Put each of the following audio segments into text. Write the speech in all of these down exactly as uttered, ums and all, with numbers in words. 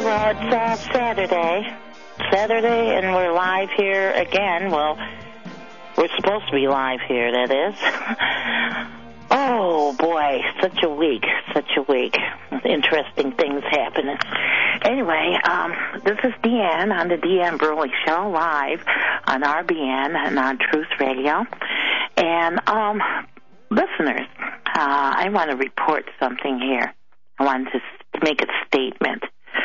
well, it's uh, Saturday. Saturday, and we're live here again. Well, we're supposed to be live here, that is. Oh, boy, such a week, such a week. Interesting things happening. Anyway, um, this is Deanne on the Deanne Burley Show, live on R B N and on Truth Radio. And, um, listeners, uh, I want to report something here. I wanted to make a statement.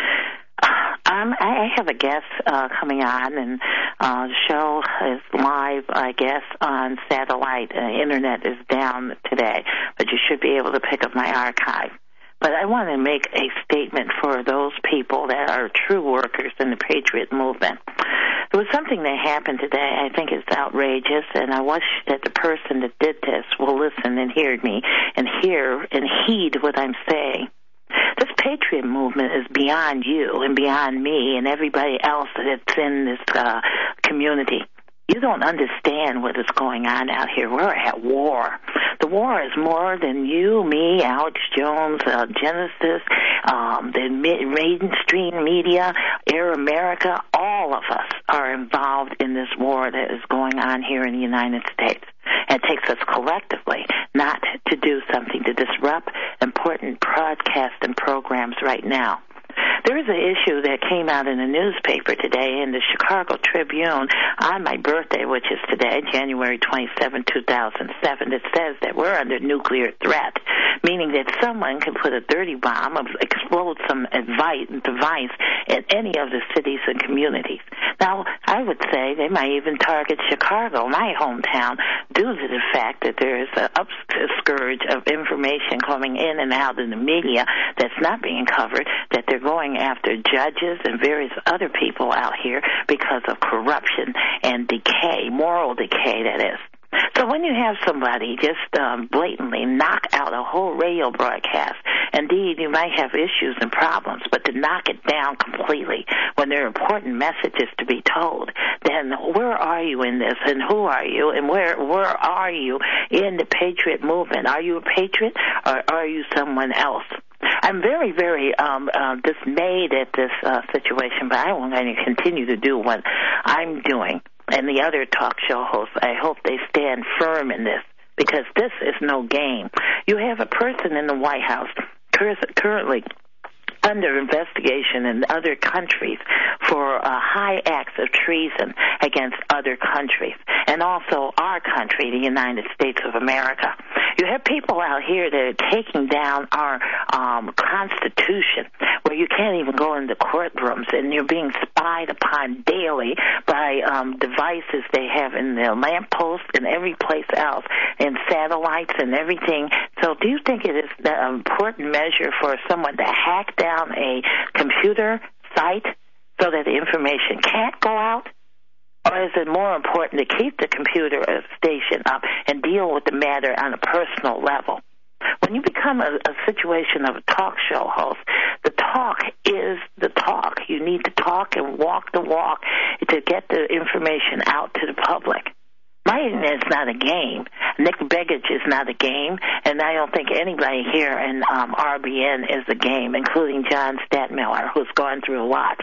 Um, I have a guest uh, coming on, and uh, the show is live, I guess, on satellite. Uh, Internet is down today, but you should be able to pick up my archive. But I want to make a statement for those people that are true workers in the Patriot movement. There was something that happened today I think is outrageous, and I wish that the person that did this will listen and hear me and hear and heed what I'm saying. This Patriot movement is beyond you and beyond me and everybody else that's in this uh, community. You don't understand what is going on out here. We're at war. The war is more than you, me, Alex Jones, uh, Genesis, um, the mainstream media, Air America. All of us are involved in this war that is going on here in the United States. And it takes us collectively not to do something to disrupt important broadcasts and programs right now. There is an issue that came out in the newspaper today in the Chicago Tribune on my birthday, which is today, January twenty-seventh, two thousand seven. It says that we're under nuclear threat, meaning that someone can put a dirty bomb, explode some device in any of the cities and communities. Now, I would say they might even target Chicago, my hometown, due to the fact that there is an upscourge of information coming in and out in the media that's not being covered, that they're going after judges and various other people out here because of corruption and decay, moral decay, that is. So when you have somebody just um, blatantly knock out a whole radio broadcast, indeed you might have issues and problems, but to knock it down completely when there are important messages to be told, then where are you in this, and who are you, and where where are you in the Patriot movement? Are you a patriot, or are you someone else? I'm very, very um, uh, dismayed at this uh, situation, but I'm going to continue to do what I'm doing. And the other talk show hosts, I hope they stand firm in this, because this is no game. You have a person in the White House currently under investigation in other countries for uh, high acts of treason against other countries, and also our country, the United States of America. You have people out here that are taking down our um, Constitution, where you can't even go into courtrooms, and you're being spied upon daily by um, devices they have in their lampposts and every place else, and satellites and everything. So do you think it is an important measure for someone to hack down a computer site so that the information can't go out? Or is it more important to keep the computer station up and deal with the matter on a personal level? When you become a, a situation of a talk show host, the talk is the talk. You need to talk and walk the walk to get the information out to the public. Mine is not a game. Nick Begich is not a game, and I don't think anybody here in um, R B N is a game, including John Stadtmiller, who's gone through a lot.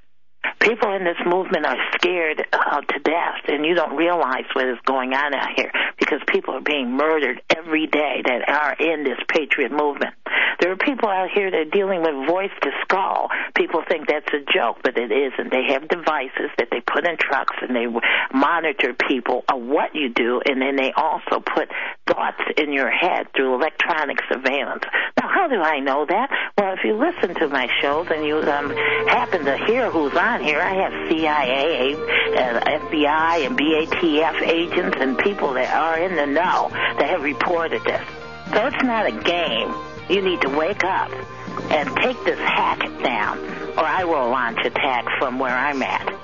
People in this movement are scared uh, to death, and you don't realize what is going on out here, because people are being murdered every day that are in this Patriot movement. There are people out here that are dealing with voice to skull. People think that's a joke, but it isn't. They have devices that they put in trucks, and they monitor people of what you do, and then they also put thoughts in your head through electronic surveillance. Now, how do I know that? Well, if you listen to my shows and you um, happen to hear who's on here, I have C I A, uh, F B I, and B A T F agents and people that are in the know that have reported this. So it's not a game. You need to wake up and take this hack down, or I will launch attack from where I'm at.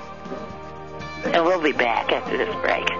And we'll be back after this break.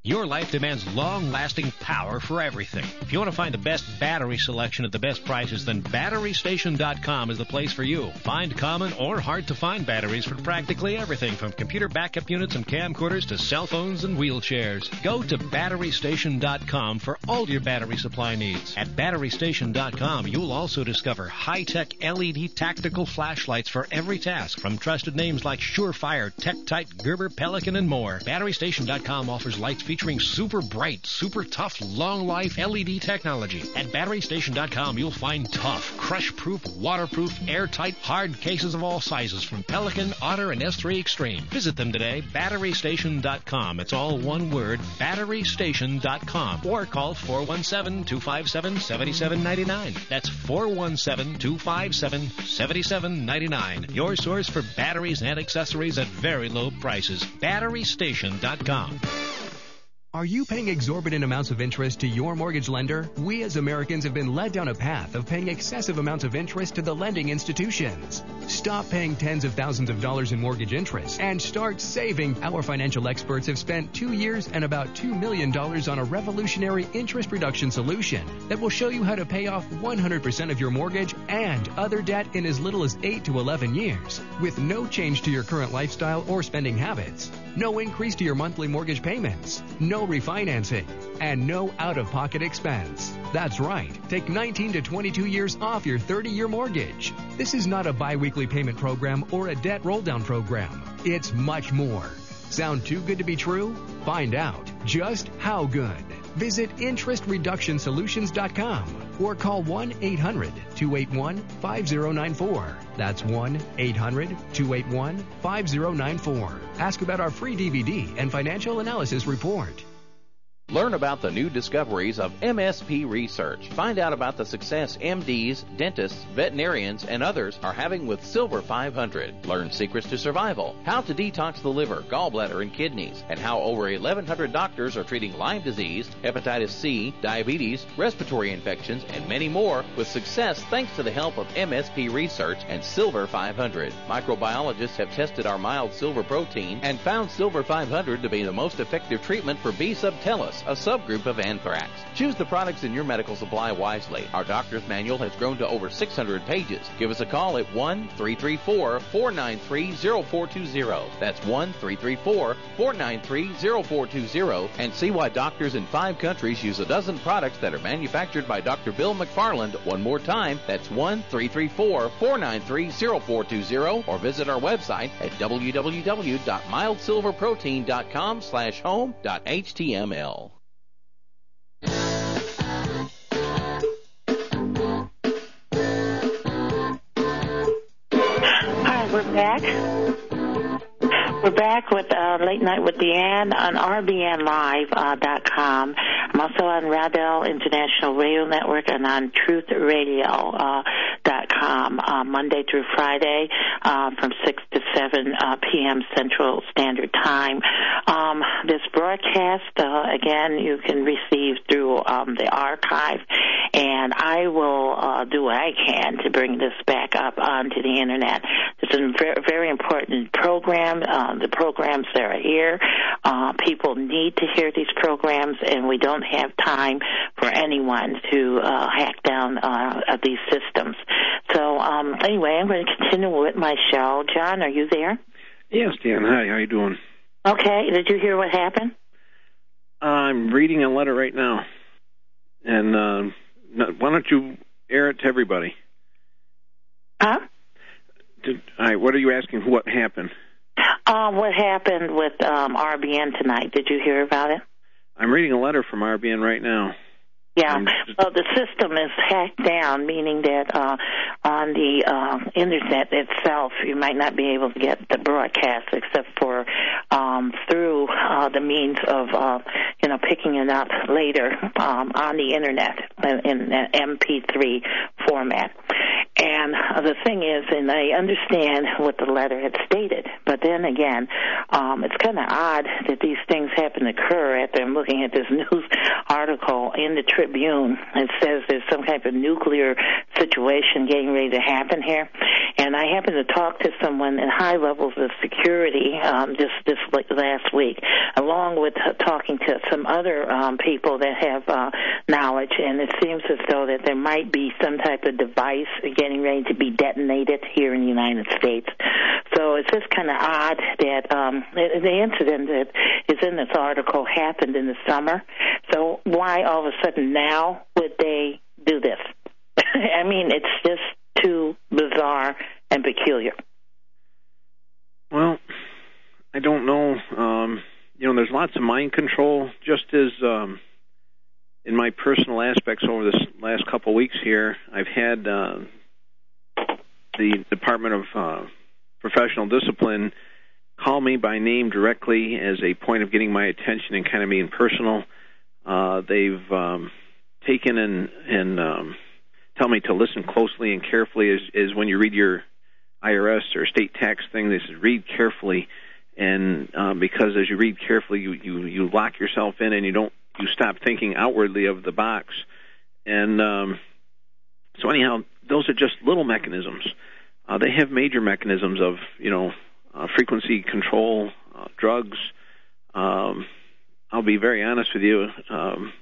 Your life demands long-lasting power for everything. If you want to find the best battery selection at the best prices, then battery station dot com is the place for you. Find common or hard-to-find batteries for practically everything, from computer backup units and camcorders to cell phones and wheelchairs. Go to battery station dot com for all your battery supply needs. At battery station dot com, you'll also discover high-tech L E D tactical flashlights for every task, from trusted names like Surefire, TechTite, Gerber, Pelican, and more. battery station dot com offers lights featuring super bright, super tough, long-life L E D technology. At battery station dot com, you'll find tough, crush-proof, waterproof, airtight, hard cases of all sizes from Pelican, Otter, and S three Extreme. Visit them today, battery station dot com. It's all one word, battery station dot com. Or call four one seven, two five seven, seven seven nine nine. That's four one seven, two five seven, seven seven nine nine. Your source for batteries and accessories at very low prices. battery station dot com. Are you paying exorbitant amounts of interest to your mortgage lender? We as Americans have been led down a path of paying excessive amounts of interest to the lending institutions. Stop paying tens of thousands of dollars in mortgage interest and start saving. Our financial experts have spent two years and about two million dollars on a revolutionary interest reduction solution that will show you how to pay off one hundred percent of your mortgage and other debt in as little as eight to eleven years with no change to your current lifestyle or spending habits. No increase to your monthly mortgage payments, no refinancing, and no out-of-pocket expense. That's right. Take nineteen to twenty-two years off your thirty-year mortgage. This is not a bi-weekly payment program or a debt roll-down program. It's much more. Sound too good to be true? Find out just how good. Visit interest reduction solutions dot com or call one eight hundred, two eight one, five zero nine four. That's one eight hundred, two eight one, five zero nine four. Ask about our free D V D and financial analysis report. Learn about the new discoveries of M S P research. Find out about the success M Ds, dentists, veterinarians, and others are having with Silver five hundred. Learn secrets to survival, how to detox the liver, gallbladder, and kidneys, and how over eleven hundred doctors are treating Lyme disease, hepatitis C, diabetes, respiratory infections, and many more with success thanks to the help of M S P research and Silver five hundred. Microbiologists have tested our mild silver protein and found Silver five hundred to be the most effective treatment for B. subtilis, a subgroup of anthrax. Choose the products in your medical supply wisely. Our doctor's manual has grown to over six hundred pages. Give us a call at one three three four, four nine three, zero four two zero. That's one three three four, four nine three, zero four two zero, and see why doctors in five countries use a dozen products that are manufactured by Doctor Bill McFarland. One more time, that's one three three four, four nine three, zero four two zero, or visit our website at w w w dot mild silver protein dot com slash home dot h t m l. We're back. We're back with uh, Late Night with Deanne on R B N live dot com. I'm also on Radel International Radio Network and on truth radio dot com uh, Monday through Friday uh, from six to seven uh, p.m. Central Standard Time. Um, this broadcast, uh, again, you can receive through um, the archive, and I will uh, do what I can to bring this back up onto the Internet. It's a very, very important program. Uh, the programs that are here, uh, people need to hear these programs, and we don't have time for anyone to uh, hack down uh, these systems. So um, anyway, I'm going to continue with my show. John, are you there? Yes, Dan. Hi, how you doing? Okay. Did you hear what happened? Uh, I'm reading a letter right now. And uh, why don't you air it to everybody? Huh? Did, all right, what are you asking? What happened? Uh, what happened with um, R B N tonight? Did you hear about it? I'm reading a letter from R B N right now. Yeah, well, the system is hacked down, meaning that uh, on the uh, Internet itself, you might not be able to get the broadcast except for um, through uh, the means of, uh, you know, picking it up later um, on the Internet in, in an M P three format. And uh, the thing is, and I understand what the letter had stated, but then again, um, it's kind of odd that these things happen to occur after I'm looking at this news article in the Tribune. It says there's some type of nuclear situation getting ready to happen here. And I happened to talk to someone in high levels of security um, just this last week, along with uh, talking to some other um, people that have uh, knowledge, and it seems as though that there might be some type of device getting ready to be detonated here in the United States. So it's just kind of odd that um, the, the incident that is in this article happened in the summer. So why all of a sudden now would they do this? I mean, it's just too bizarre and peculiar. Well, I don't know. Um, you know, there's lots of mind control, just as um, in my personal aspects over this last couple of weeks here, I've had uh, the Department of uh, Professional Discipline call me by name directly as a point of getting my attention and kind of being personal. Uh, they've um, taken and, and um, tell me to listen closely and carefully as, as when you read your I R S or state tax thing. They said read carefully, and um, because as you read carefully, you, you, you lock yourself in and you don't you stop thinking outwardly of the box. And um, so anyhow, those are just little mechanisms. Uh, they have major mechanisms of you know uh, frequency control, uh, drugs. Um, I'll be very honest with you. Um,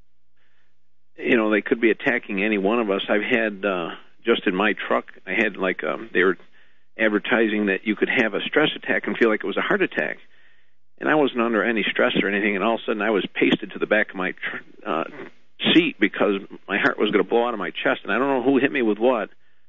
You know, they could be attacking any one of us. I've had, uh, just in my truck, I had like, um, they were advertising that you could have a stress attack and feel like it was a heart attack. And I wasn't under any stress or anything, and all of a sudden I was pasted to the back of my tr- uh, seat because my heart was going to blow out of my chest. And I don't know who hit me with what,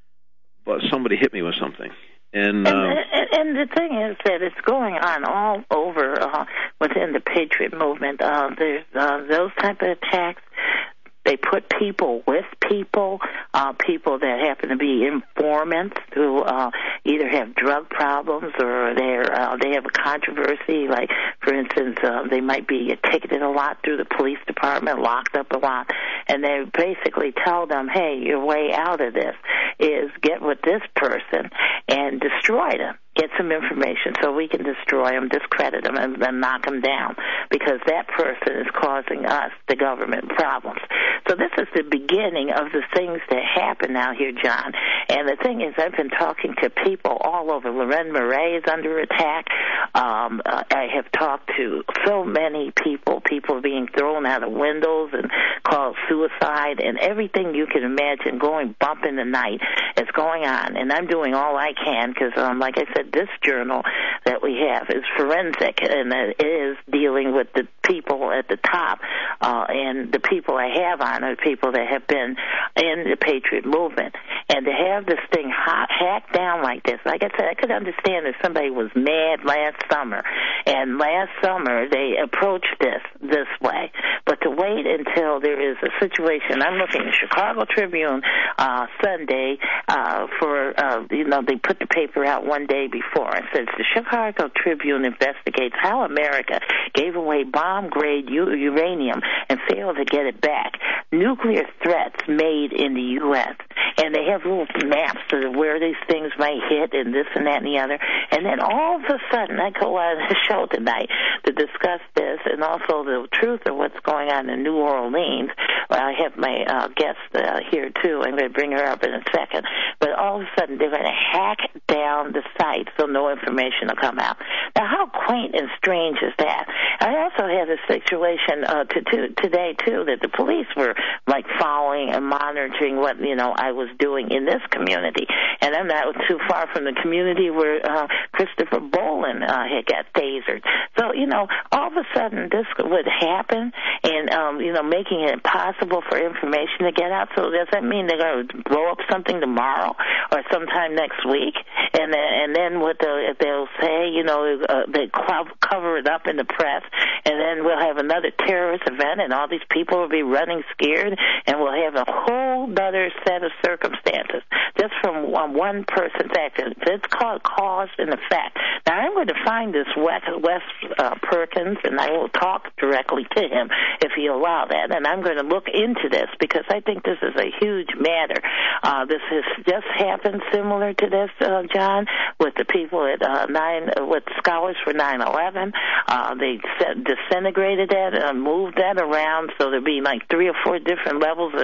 but somebody hit me with something. And, uh, and, and, and the thing is that it's going on all over uh, within the Patriot movement. Uh, there's uh, those type of attacks. They put people with people, uh, people that happen to be informants who uh, either have drug problems or they're, uh, they have a controversy. Like, for instance, uh, they might be ticketed a lot through the police department, locked up a lot, and they basically tell them, hey, your way out of this is get with this person and destroy them. Get some information so we can destroy them, discredit them, and then knock them down because that person is causing us, the government, problems. So this is the beginning of the things that happen now here, John. And the thing is, I've been talking to people all over. Loren Murray is under attack. Um, uh, I have talked to so many people, people being thrown out of windows and called suicide and everything you can imagine going bump in the night is going on. And I'm doing all I can because, um, like I said, this journal that we have is forensic, and it is dealing with the people at the top, uh, and the people I have on are people that have been in the Patriot movement. And to have this thing ha- hacked down like this, like I said, I could understand if somebody was mad last summer, and last summer they approached this this way. But to wait until there is a situation, I'm looking at Chicago Tribune uh, Sunday uh, for, uh, you know, they put the paper out one day before. It says the Chicago Tribune investigates how America gave away bomb-grade u- uranium and failed to get it back. Nuclear threats made in the U S And they have little maps of where these things might hit and this and that and the other. And then all of a sudden, I go on the show tonight to discuss this and also the truth of what's going on in New Orleans. Well, I have my uh, guest uh, here, too. I'm going to bring her up in a second. But all of a sudden, they're going to hack down the site so no information will come out. Now, how quaint and strange is that? I also had a situation uh, to, to, today, too, that the police were, like, following and monitoring what, you know, I was doing in this community. And I'm not too far from the community where uh, Christopher Bolin uh, had got tasered. So, you know, all of a sudden this would happen and, um, you know, making it impossible for information to get out. So does that mean they're going to blow up something tomorrow or sometime next week? And then, and then what they'll, they'll say, you know, uh, they cover it up in the press, and then we'll have another terrorist event, and all these people will be running scared, and we'll have a whole other set of circumstances just from one, one person's action. It's called cause and effect. Now, I'm going to find this Wes, Wes uh, Perkins, and I will talk directly to him if he allow that, and I'm going to look into this because I think this is a huge matter. Uh, this has just happened similar to this, uh, John, with the people at uh, nine, with Scholars for nine eleven. Uh, they set, disintegrated that, uh, moved that around, so there'd be like three or four different levels of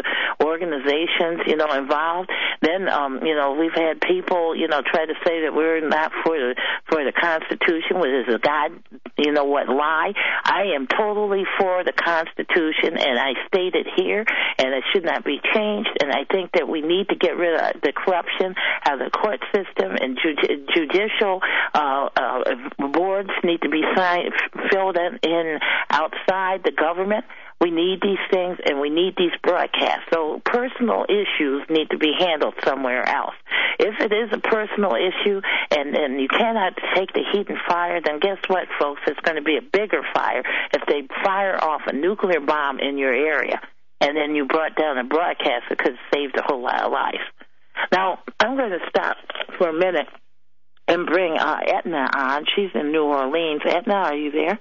organizations, you know, involved. Then, um, you know, we've had people, you know, try to say that we're not for the for the Constitution, which is a God, you know what, lie. I am totally for the Constitution, and I state it here, and it should not be changed. And I think that we need to get rid of the corruption of the court system, and ju- judicial uh, uh, boards need to be signed, filled in, in outside the government. We need these things, and we need these broadcasts. So personal issues need to be handled somewhere else. If it is a personal issue and, and you cannot take the heat and fire, then guess what, folks? It's going to be a bigger fire if they fire off a nuclear bomb in your area, and then you brought down a broadcaster because it saved a whole lot of lives. Now, I'm going to stop for a minute and bring uh, Edna on. She's in New Orleans. Edna, are you there?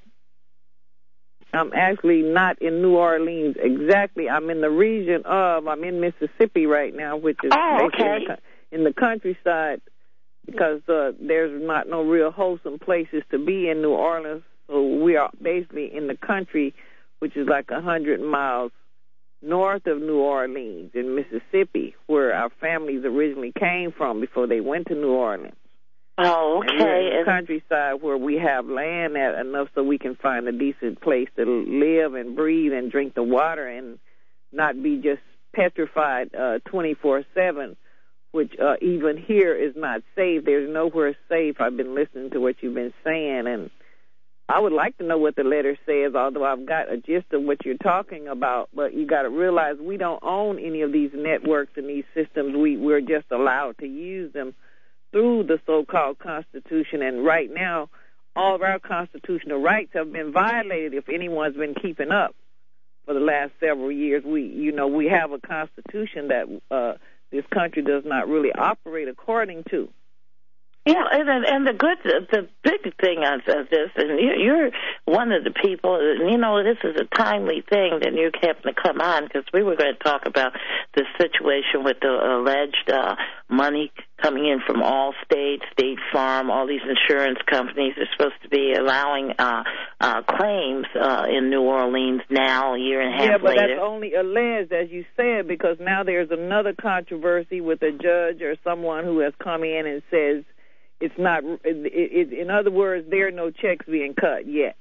I'm actually not in New Orleans exactly. I'm in the region of, I'm in Mississippi right now, which is oh, okay. in, the, in the countryside, because uh, there's not no real wholesome places to be in New Orleans. So we are basically in the country, which is like one hundred miles north of New Orleans in Mississippi, where our families originally came from before they went to New Orleans. Oh, okay. And we're in the countryside where we have land at enough so we can find a decent place to live and breathe and drink the water and not be just petrified uh, twenty-four seven, which uh, even here is not safe. There's nowhere safe. I've been listening to what you've been saying, and I would like to know what the letter says, although I've got a gist of what you're talking about. But you got to realize we don't own any of these networks and these systems. We, we're just allowed to use them through the so-called Constitution, and right now all of our constitutional rights have been violated if anyone's been keeping up for the last several years. We, you know, we have a Constitution that uh, this country does not really operate according to. Yeah, and and the good, the big thing of this, and you're one of the people, and you know, this is a timely thing that you happened to come on, because we were going to talk about the situation with the alleged uh, money coming in from Allstate, State Farm, all these insurance companies are supposed to be allowing uh, uh, claims uh, in New Orleans now, a year and a half later. Yeah, but later. That's only alleged, as you said, because now there's another controversy with a judge or someone who has come in and says, It's not, it, it, in other words, there are no checks being cut yet.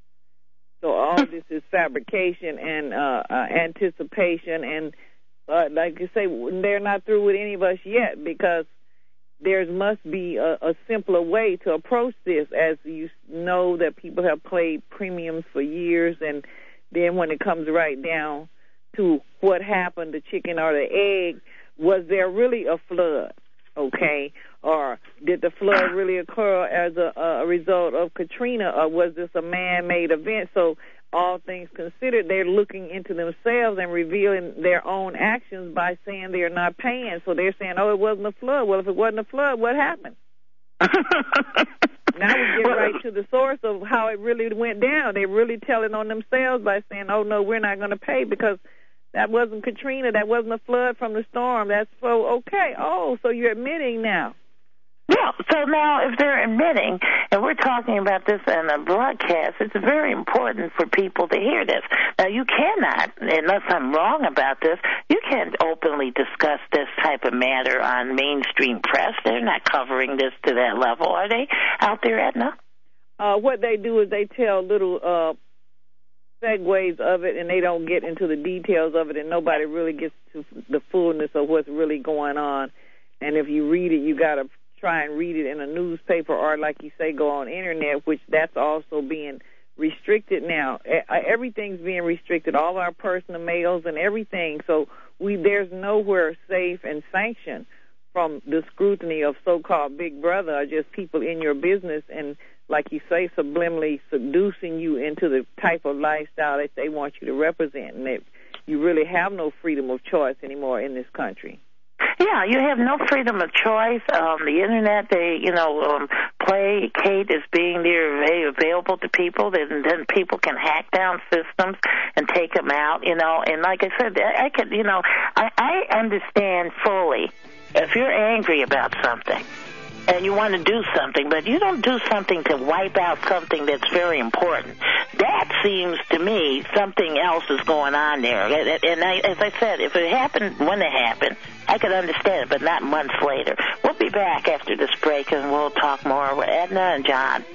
So all this is fabrication and uh, uh, anticipation, and uh, like you say, they're not through with any of us yet, because there must be a, a simpler way to approach this. As you know, that people have paid premiums for years, and then when it comes right down to what happened, the chicken or the egg, was there really a flood? Okay, or did the flood really occur as a, a result of Katrina, or was this a man-made event? So all things considered, they're looking into themselves and revealing their own actions by saying they're not paying. So they're saying, oh, it wasn't a flood. Well, if it wasn't a flood, what happened? Now we get right to the source of how it really went down. They're really telling on themselves by saying, oh, no, we're not going to pay because that wasn't Katrina. That wasn't a flood from the storm. That's so okay. Oh, so you're admitting now. Yeah, so now if they're admitting, and we're talking about this in a broadcast, it's very important for people to hear this. Now, you cannot, unless I'm wrong about this, you can't openly discuss this type of matter on mainstream press. They're not covering this to that level, are they, out there, Edna? Uh, what they do is they tell little uh, segues of it, and they don't get into the details of it, and nobody really gets to the fullness of what's really going on. And if you read it, you got to try and read it in a newspaper, or like you say, go on internet, which that's also being restricted now. Everything's being restricted, all our personal mails and everything. So we there's nowhere safe and sanctioned from the scrutiny of so-called Big Brother, or just people in your business and, like you say, subliminally seducing you into the type of lifestyle that they want you to represent, and that you really have no freedom of choice anymore in this country. Yeah, you have no freedom of choice. Um, the Internet, they, you know, um, placate as being there available to people. Then, then people can hack down systems and take them out, you know. And like I said, I, I could, you know, I, I understand fully if you're angry about something and you want to do something, but you don't do something to wipe out something that's very important. That that seems to me something else is going on there. And I, as I said, if it happened when it happened, I could understand it, but not months later. We'll be back after this break, and we'll talk more with Edna and John.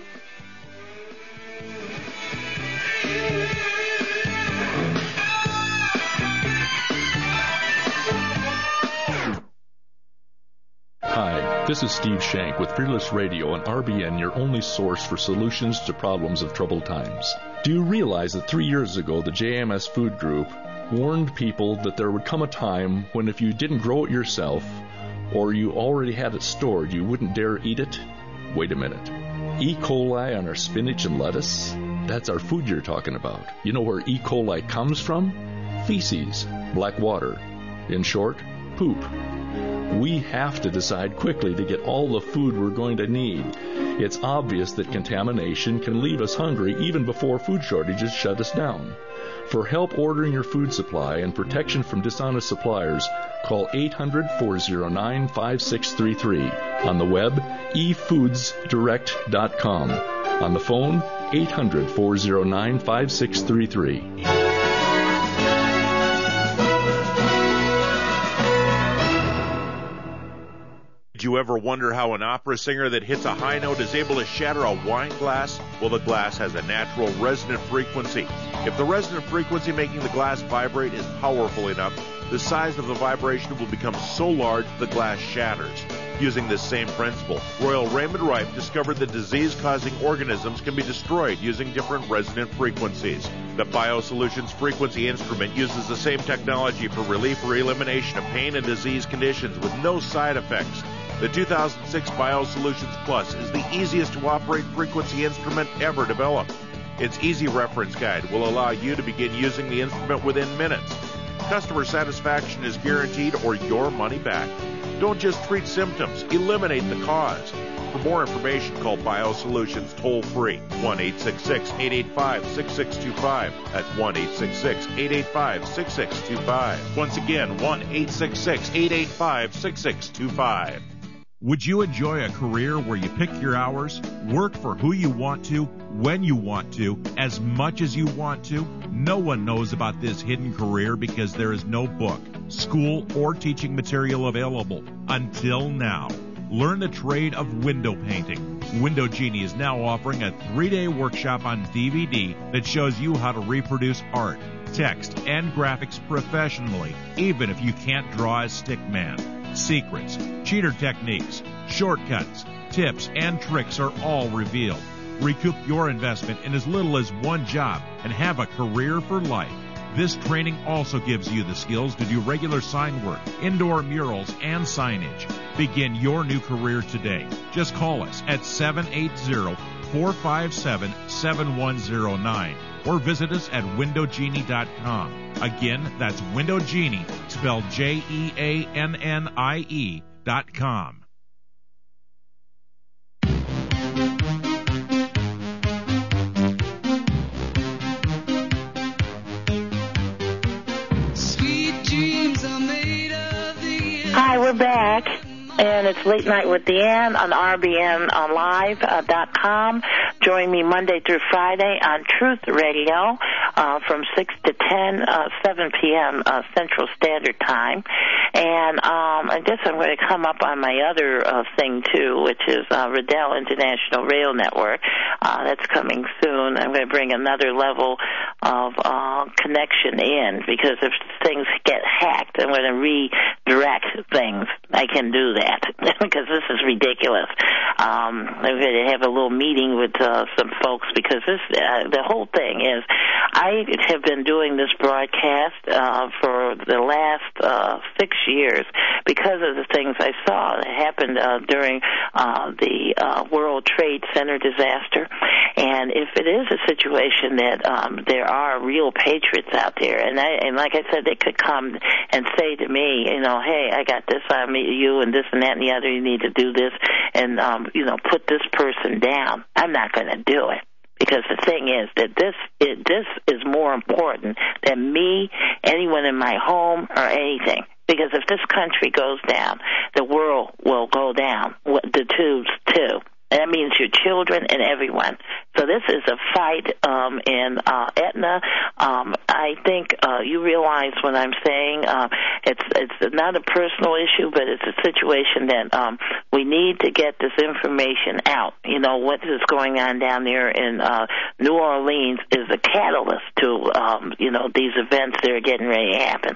Hi, this is Steve Shank with Fearless Radio on R B N, your only source for solutions to problems of troubled times. Do you realize that three years ago the J M S Food Group warned people that there would come a time when if you didn't grow it yourself or you already had it stored, you wouldn't dare eat it? Wait a minute. E. coli on our spinach and lettuce? That's our food you're talking about. You know where E. coli comes from? Feces, black water. In short, poop. We have to decide quickly to get all the food we're going to need. It's obvious that contamination can leave us hungry even before food shortages shut us down. For help ordering your food supply and protection from dishonest suppliers, call eight hundred, four oh nine, five six three three. On the web, e foods direct dot com. On the phone, eight hundred, four oh nine, five six three three. Did you ever wonder how an opera singer that hits a high note is able to shatter a wine glass? Well, the glass has a natural resonant frequency. If the resonant frequency making the glass vibrate is powerful enough, the size of the vibration will become so large the glass shatters. Using this same principle, Royal Raymond Rife discovered that disease-causing organisms can be destroyed using different resonant frequencies. The BioSolutions Frequency Instrument uses the same technology for relief or elimination of pain and disease conditions with no side effects. The two thousand six BioSolutions Plus is the easiest to operate frequency instrument ever developed. Its easy reference guide will allow you to begin using the instrument within minutes. Customer satisfaction is guaranteed or your money back. Don't just treat symptoms, eliminate the cause. For more information, call BioSolutions toll-free, one eight six six, eight eight five, six six two five. That's one eight six six, eight eight five, six six two five. Once again, one eight six six, eight eight five, six six two five. Would you enjoy a career where you pick your hours, work for who you want to, when you want to, as much as you want to? No one knows about this hidden career because there is no book, school, or teaching material available until now. Learn the trade of window painting. Window Genie is now offering a three-day workshop on D V D that shows you how to reproduce art, text, and graphics professionally, even if you can't draw as stickman. Secrets, cheater techniques, shortcuts, tips, and tricks are all revealed. Recoup your investment in as little as one job and have a career for life. This training also gives you the skills to do regular sign work, indoor murals, and signage. Begin your new career today. Just call us at seven eight zero, four five seven, seven one zero nine or visit us at window genie dot com. Again, that's Window Genie, spelled J E A N N I E dot com. Hi, we're back, and it's Late Night with Deanne on R B N live dot com. Join me Monday through Friday on Truth Radio uh, from six to ten, uh, seven p.m. Uh, Central Standard Time. And um, I guess I'm going to come up on my other uh, thing, too, which is uh, Riddell International Rail Network. Uh, that's coming soon. I'm going to bring another level of uh, connection in, because if things get hacked, I'm going to redirect things. I can do that, because this is ridiculous. Um, I'm going to have a little meeting with uh, some folks, because this uh, the whole thing is, I have been doing this broadcast uh, for the last uh, six years because of the things I saw that happened uh, during uh, the uh, World Trade Center disaster. And if it is a situation that um, there are real patriots out there, and, I, and like I said, they could come and say to me, you know, hey, I got this on me, you, and this and that and the other, you need to do this, and, um, you know, put this person down. I'm not going to do it. Because the thing is that this it, this is more important than me, anyone in my home, or anything. Because if this country goes down, the world will go down. The tubes, too. And that means your children and everyone. So this is a fight um, in uh, Aetna. Um, I think uh, you realize what I'm saying. Uh, it's it's not a personal issue, but it's a situation that um, we need to get this information out. You know, what is going on down there in uh, New Orleans is a catalyst to, um, you know, these events that are getting ready to happen.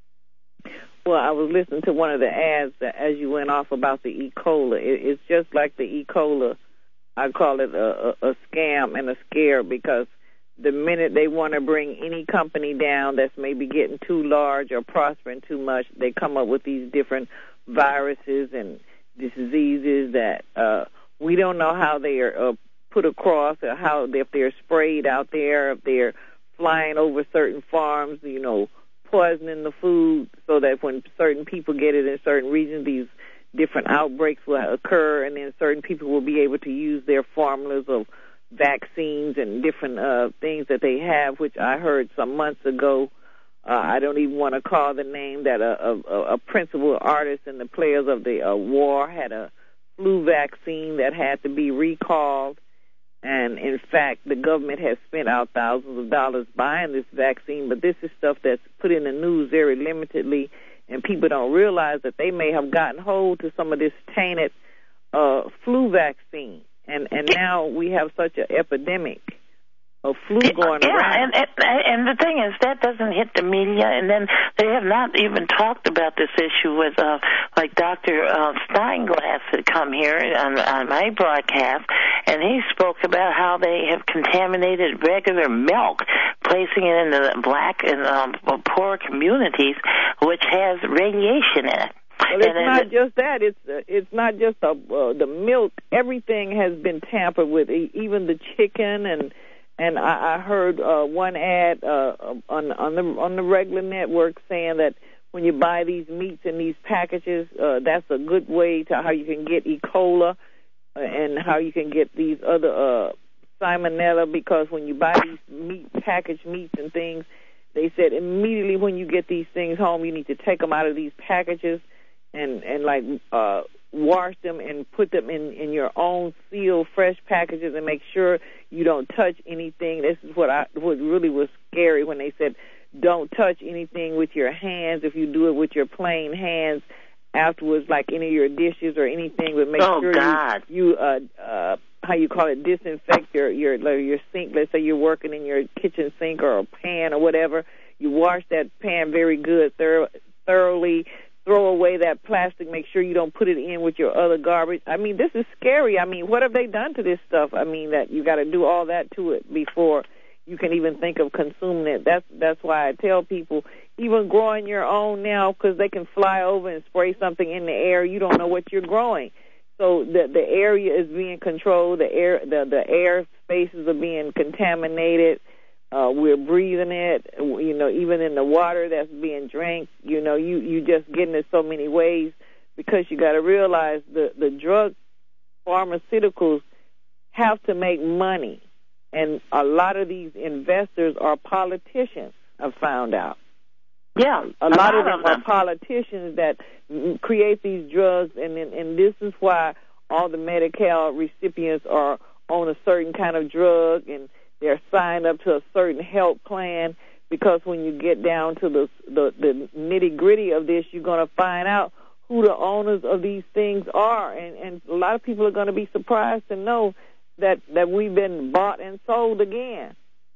Well, I was listening to one of the ads that, as you went off about the E. coli. It, it's just like the E. coli. I call it a, a, a scam and a scare, because the minute they want to bring any company down that's maybe getting too large or prospering too much, they come up with these different viruses and diseases that uh, we don't know how they are uh, put across, or how, if they're sprayed out there, if they're flying over certain farms, you know, poisoning the food, so that when certain people get it in certain regions, these different outbreaks will occur, and then certain people will be able to use their formulas of vaccines and different uh, things that they have, which I heard some months ago. Uh, I don't even want to call the name, that a, a, a principal artist and the players of the uh, war had a flu vaccine that had to be recalled. And, in fact, the government has spent out thousands of dollars buying this vaccine, but this is stuff that's put in the news very limitedly, and people don't realize that they may have gotten hold to some of this tainted uh, flu vaccine. And, and now we have such an epidemic of flu going yeah, around. Yeah, and, and the thing is, that doesn't hit the media, and then they have not even talked about this issue with, uh, like Doctor Uh, Steinglass had come here on, on my broadcast, and he spoke about how they have contaminated regular milk, placing it in the black and um, poor communities, which has radiation in it. Well, it's not just that. It's uh, it's not just the uh, the milk. Everything has been tampered with, even the chicken. And and I, I heard uh, one ad uh, on on the on the regular network saying that when you buy these meats in these packages, uh, that's a good way to how you can get E. coli uh, and how you can get these other uh, salmonella. Because when you buy these meat packaged meats and things, they said immediately when you get these things home, you need to take them out of these packages and and like uh, wash them and put them in, in your own sealed fresh packages, and make sure you don't touch anything. This is what I what really was scary when they said don't touch anything with your hands. If you do it with your plain hands afterwards, like any of your dishes or anything, but make oh, sure God. you, you uh, uh, how you call it, disinfect your your your sink. Let's say you're working in your kitchen sink or a pan or whatever. You wash that pan very good, thorough, thoroughly. Throw away that plastic. Make sure you don't put it in with your other garbage. I mean, this is scary. I mean, what have they done to this stuff? I mean, that you got to do all that to it before you can even think of consuming it. That's that's why I tell people, even growing your own now, because they can fly over and spray something in the air. You don't know what you're growing. So the the area is being controlled. The air the the air spaces are being contaminated. Uh, we're breathing it, you know, even in the water that's being drank. You know, you, you just getting it so many ways, because you got to realize the, the drug pharmaceuticals have to make money. And a lot of these investors are politicians, I've found out. Yeah. A, a lot of them are politicians that create these drugs, and, and this is why all the Medi-Cal recipients are on a certain kind of drug, and they're signed up to a certain health plan, because when you get down to the the, the nitty-gritty of this, you're going to find out who the owners of these things are. And, and a lot of people are going to be surprised to know that, that we've been bought and sold again.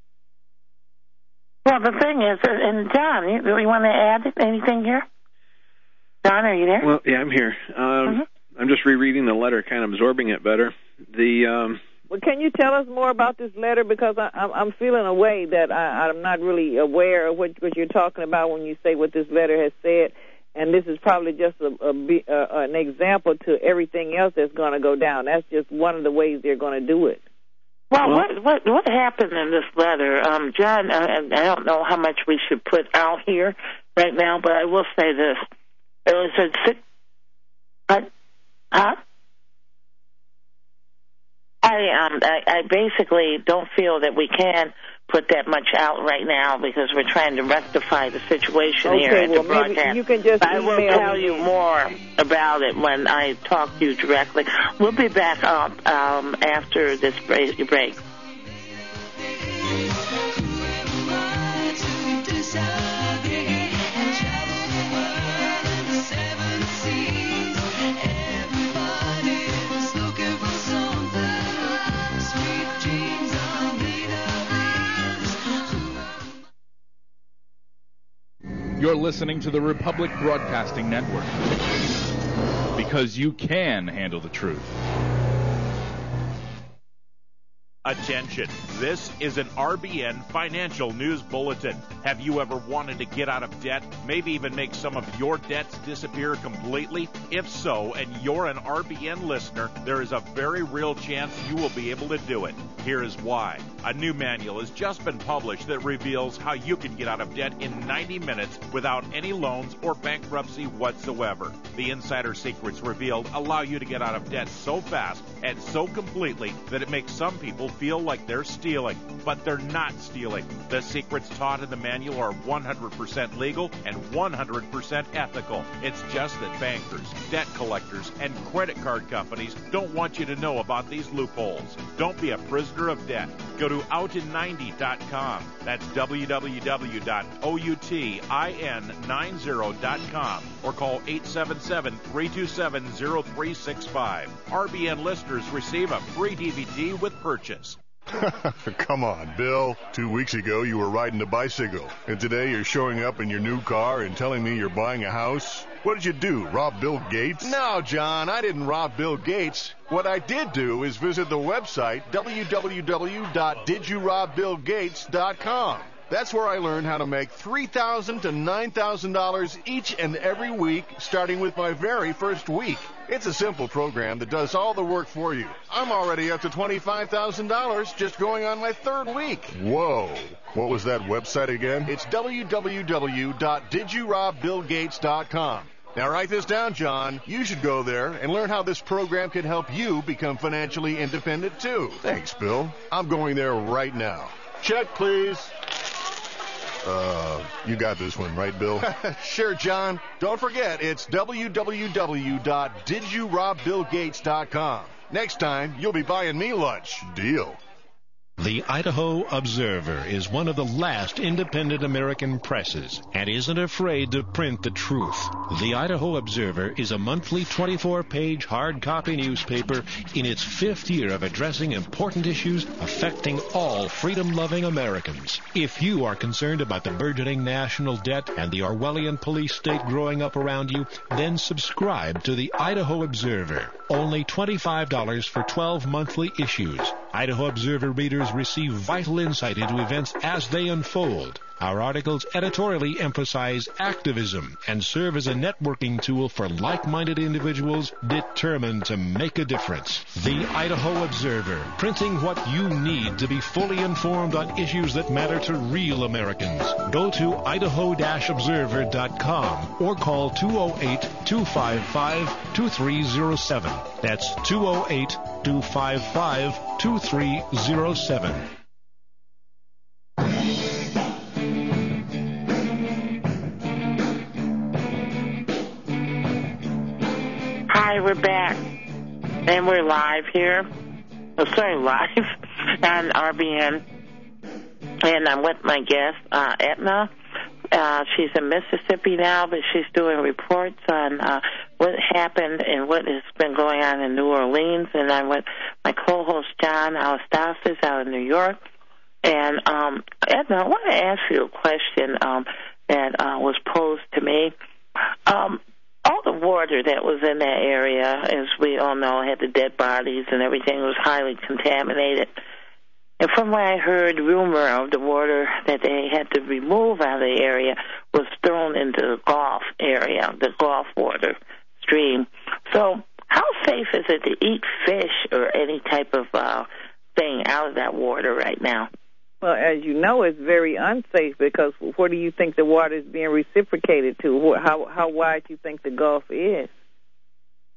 Well, the thing is, and John, you really want to add anything here? John, are you there? Well, yeah, I'm here. Um, mm-hmm. I'm just rereading the letter, kind of absorbing it better. The... Um, Well, can you tell us more about this letter? Because I, I'm, I'm feeling a way that I, I'm not really aware of what, what you're talking about when you say what this letter has said. And this is probably just a, a, a, an example to everything else that's going to go down. That's just one of the ways they're going to do it. Well, what what what happened in this letter, um, John? Uh, I don't know how much we should put out here right now, but I will say this: it was a six. What? Huh? I I, um, I, I basically don't feel that we can put that much out right now because we're trying to rectify the situation okay, here at well, the broadcast. Maybe you can just I will tell you more about it when I talk to you directly. We'll be back up um, after this break. break. You're listening to the Republic Broadcasting Network, because you can handle the truth. Attention, this is an R B N Financial News Bulletin. Have you ever wanted to get out of debt, maybe even make some of your debts disappear completely? If so, and you're an R B N listener, there is a very real chance you will be able to do it. Here is why. A new manual has just been published that reveals how you can get out of debt in ninety minutes without any loans or bankruptcy whatsoever. The insider secrets revealed allow you to get out of debt so fast and so completely that it makes some people feel like they're stealing, but they're not stealing. The secrets taught in the manual are one hundred percent legal and one hundred percent ethical. It's just that bankers, debt collectors, and credit card companies don't want you to know about these loopholes. Don't be a prisoner of debt. Go to out in ninety dot com. That's w w w dot outin ninety dot com or call eight seven seven, three two seven, zero three six five. R B N listeners receive a free D V D with purchase. Come on, Bill. Two weeks ago you were riding a bicycle, and today you're showing up in your new car and telling me you're buying a house? What did you do, rob Bill Gates? No, John, I didn't rob Bill Gates. What I did do is visit the website w w w dot did you rob bill gates dot com. That's where I learned how to make three thousand dollars to nine thousand dollars each and every week, starting with my very first week. It's a simple program that does all the work for you. I'm already up to twenty-five thousand dollars just going on my third week. Whoa. What was that website again? It's w w w dot did you rob bill gates dot com. Now write this down, John. You should go there and learn how this program can help you become financially independent, too. Thanks, Bill. I'm going there right now. Check, please. Uh, you got this one, right, Bill? Sure, John. Don't forget, it's w w w dot did you rob bill gates dot com. Next time, you'll be buying me lunch. Deal. The Idaho Observer is one of the last independent American presses and isn't afraid to print the truth. The Idaho Observer is a monthly twenty-four page hard copy newspaper in its fifth year of addressing important issues affecting all freedom-loving Americans. If you are concerned about the burgeoning national debt and the Orwellian police state growing up around you, then subscribe to the Idaho Observer. Only twenty-five dollars for twelve monthly issues. Idaho Observer readers receive vital insight into events as they unfold. Our articles editorially emphasize activism and serve as a networking tool for like-minded individuals determined to make a difference. The Idaho Observer, printing what you need to be fully informed on issues that matter to real Americans. Go to idaho dash observer dot com or call two oh eight, two five five, two three oh seven. That's two oh eight, two five five, two three oh seven. Hi, we're back, and we're live here. Oh, sorry, live on R B N, and I'm with my guest, uh, Etna. Uh, she's in Mississippi now, but she's doing reports on uh, what happened and what has been going on in New Orleans. And I'm with my co-host, John Alastasis, out in New York. And, um, Edna, I want to ask you a question um, that uh, was posed to me. Um, all the water that was in that area, as we all know, had the dead bodies and everything, was highly contaminated. And from what I heard, rumor of the water that they had to remove out of the area was thrown into the Gulf area, the Gulf water stream. So how safe is it to eat fish or any type of uh, thing out of that water right now? Well, as you know, it's very unsafe because where do you think the water is being reciprocated to? How how wide do you think the Gulf is?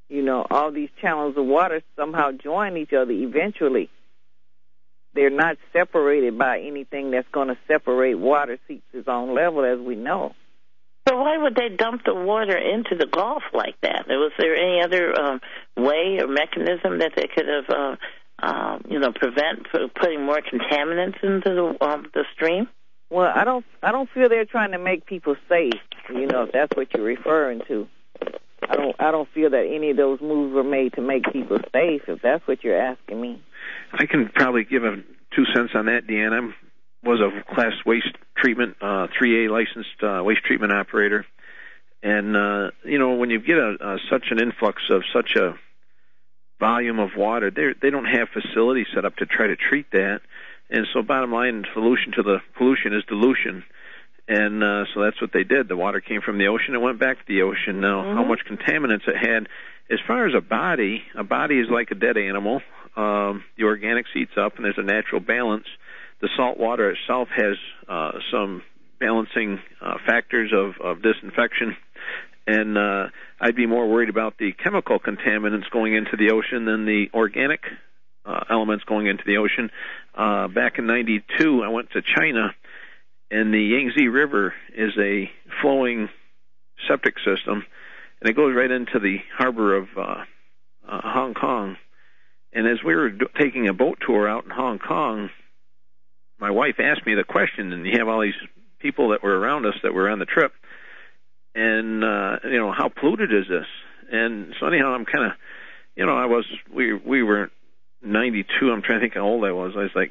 You know, all these channels of water somehow join each other eventually. They're not separated by anything that's going to separate water seats its own level, as we know. So why would they dump the water into the Gulf like that? Was there any other um, way or mechanism that they could have, uh, uh, you know, prevent putting more contaminants into the um, the stream? Well, I don't, I don't feel they're trying to make people safe. You know, if that's what you're referring to. I don't, I don't feel that any of those moves were made to make people safe. If that's what you're asking me. I can probably give a two cents on that, Deanna. I was a class waste treatment, uh, three A licensed uh, waste treatment operator. And, uh, you know, when you get a, a, such an influx of such a volume of water, they don't have facilities set up to try to treat that. And so bottom line, solution to the pollution is dilution. And uh, so that's what they did. The water came from the ocean. It went back to the ocean. Now, mm-hmm. how much contaminants it had, as far as a body, a body is like a dead animal. Um, the organics eats up, and there's a natural balance. The salt water itself has uh, some balancing uh, factors of, of disinfection. And uh, I'd be more worried about the chemical contaminants going into the ocean than the organic uh, elements going into the ocean. Uh, back in ninety-two, I went to China, and the Yangtze River is a flowing septic system, and it goes right into the harbor of uh, uh, Hong Kong. And as we were do- taking a boat tour out in Hong Kong, my wife asked me the question, and you have all these people that were around us that were on the trip, and, uh, you know, how polluted is this? And so anyhow, I'm kind of, you know, I was, we we were ninety-two, I'm trying to think how old I was. I was like,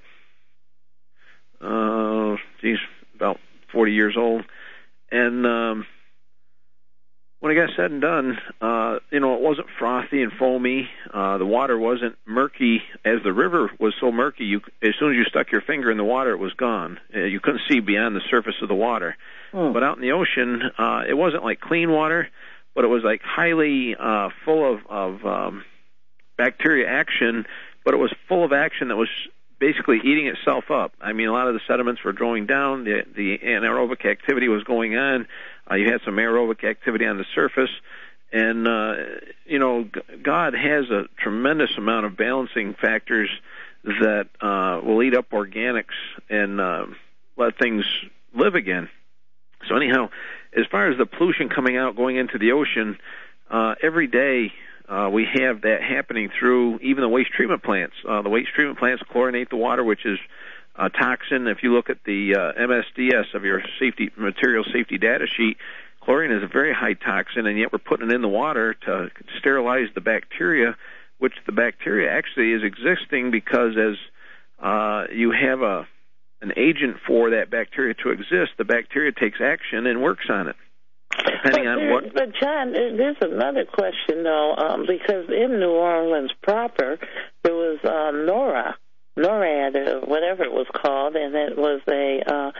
uh, geez, about forty years old. And um, when it got said and done, uh, you know, it wasn't frothy and foamy. Uh, the water wasn't murky, as the river was so murky. You, as soon as you stuck your finger in the water, it was gone. Uh, you couldn't see beyond the surface of the water. Hmm. But out in the ocean, uh, it wasn't like clean water, but it was like highly uh, full of, of um, bacteria action, but it was full of action that was basically eating itself up. I mean, a lot of the sediments were drawing down. The, the anaerobic activity was going on. Uh, you had some aerobic activity on the surface. And, uh, you know, God has a tremendous amount of balancing factors that uh, will eat up organics and uh, let things live again. So anyhow, as far as the pollution coming out, going into the ocean, uh, every day uh, we have that happening through even the waste treatment plants. Uh, the waste treatment plants chlorinate the water, which is a toxin. If you look at the uh, M S D S of your safety material safety data sheet, chlorine is a very high toxin, and yet we're putting it in the water to sterilize the bacteria, which the bacteria actually is existing because as uh, you have a an agent for that bacteria to exist, the bacteria takes action and works on it. Depending but, on there, what. But John, there's another question though, um, because in New Orleans proper, there was uh, NORA, NORAD, or whatever it was called, and it was a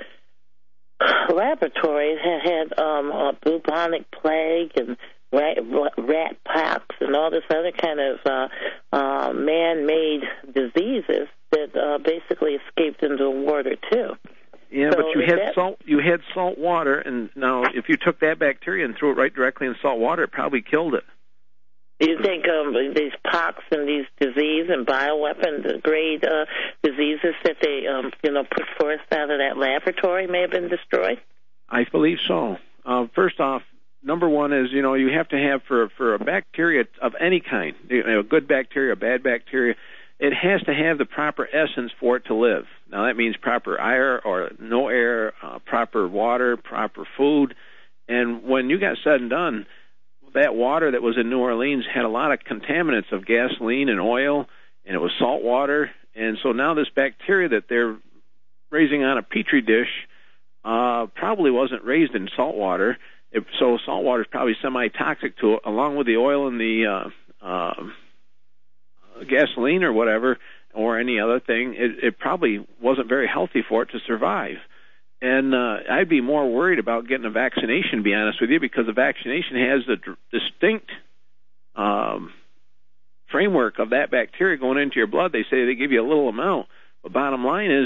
uh, laboratory that had um, a bubonic plague and rat, rat pox and all this other kind of uh, uh, man-made diseases that uh, basically escaped into the water too. Yeah, so but you had that... salt. You had salt water, and now if you took that bacteria and threw it right directly in salt water, it probably killed it. Do you think um, these pox and these disease and bioweapon grade uh, diseases that they um, you know put forth out of that laboratory may have been destroyed? I believe so. Uh, first off, number one is you know you have to have for for a bacteria of any kind, you know, a good bacteria, a bad bacteria. It has to have the proper essence for it to live. Now, that means proper air or no air, uh, proper water, proper food. And when you got said and done, that water that was in New Orleans had a lot of contaminants of gasoline and oil, and it was salt water. And so now this bacteria that they're raising on a petri dish uh, probably wasn't raised in salt water. It, so salt water is probably semi-toxic to it, along with the oil and the uh, uh, gasoline or whatever, or any other thing. It, it probably wasn't very healthy for it to survive. And uh, I'd be more worried about getting a vaccination, to be honest with you, because the vaccination has the d- distinct um, framework of that bacteria going into your blood. They say they give you a little amount, but bottom line is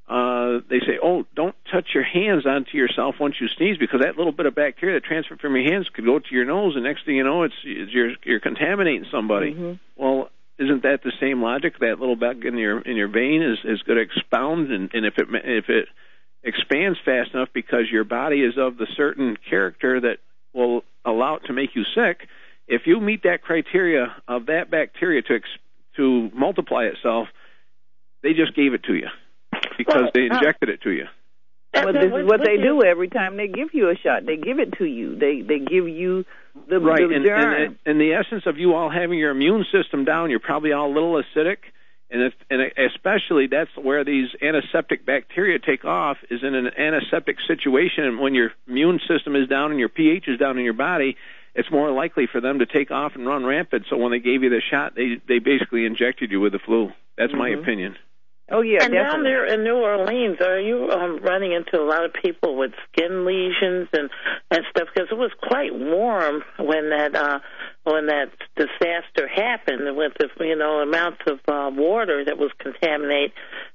uh, they say, oh, don't touch your hands onto yourself once you sneeze, because that little bit of bacteria that transferred from your hands could go to your nose, and next thing you know, it's, it's you're you're contaminating somebody. Mm-hmm. Well, isn't that the same logic? That little bug in your in your vein is, is going to expound, and, and if it if it expands fast enough because your body is of the certain character that will allow it to make you sick, if you meet that criteria of that bacteria to ex, to multiply itself, they just gave it to you because well, they injected uh, it to you. Well, this is what they do every time they give you a shot. They give it to you. They they give you the, right. the and, germ. And, and the essence of you all having your immune system down, you're probably all a little acidic. And, if, and especially that's where these antiseptic bacteria take off, is in an antiseptic situation. And when your immune system is down and your pH is down in your body, it's more likely for them to take off and run rampant. So when they gave you the shot, they they basically injected you with the flu. That's mm-hmm. my opinion. Oh, yeah, and definitely. down there in New Orleans, are you um, running into a lot of people with skin lesions and, and stuff? Because it was quite warm when that uh, when that disaster happened, with the you know amounts of uh, water that was contaminated.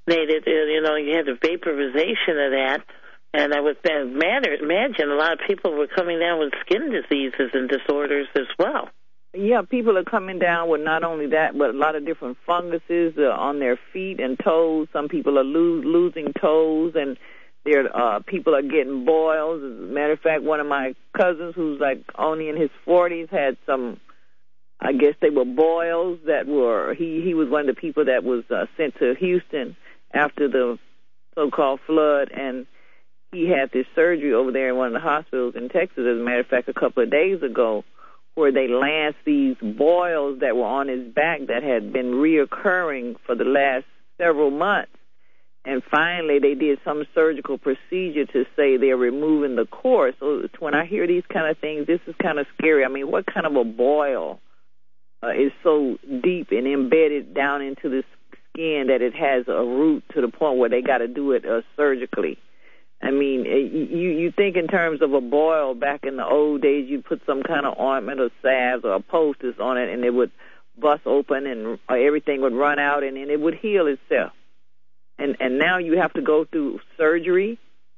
You know, you had the vaporization of that, and I would imagine a lot of people were coming down with skin diseases and disorders as well. Yeah, people are coming down with not only that, but a lot of different funguses uh, on their feet and toes. Some people are lo- losing toes, and there uh, people are getting boils. As a matter of fact, one of my cousins, who's like only in his forties, had some, I guess they were boils that were, he, he was one of the people that was uh, sent to Houston after the so-called flood, and he had this surgery over there in one of the hospitals in Texas, as a matter of fact, a couple of days ago, where they lanced these boils that were on his back that had been reoccurring for the last several months. And finally, they did some surgical procedure to say they're removing the core. So when I hear these kind of things, this is kind of scary. I mean, what kind of a boil uh, is so deep and embedded down into the skin that it has a root to the point where they got to do it uh, surgically? I mean, you you think in terms of a boil. Back in the old days, you'd put some kind of ointment or salve or a poultice on it, and it would bust open, and or everything would run out, and, and it would heal itself. And and now you have to go through surgery,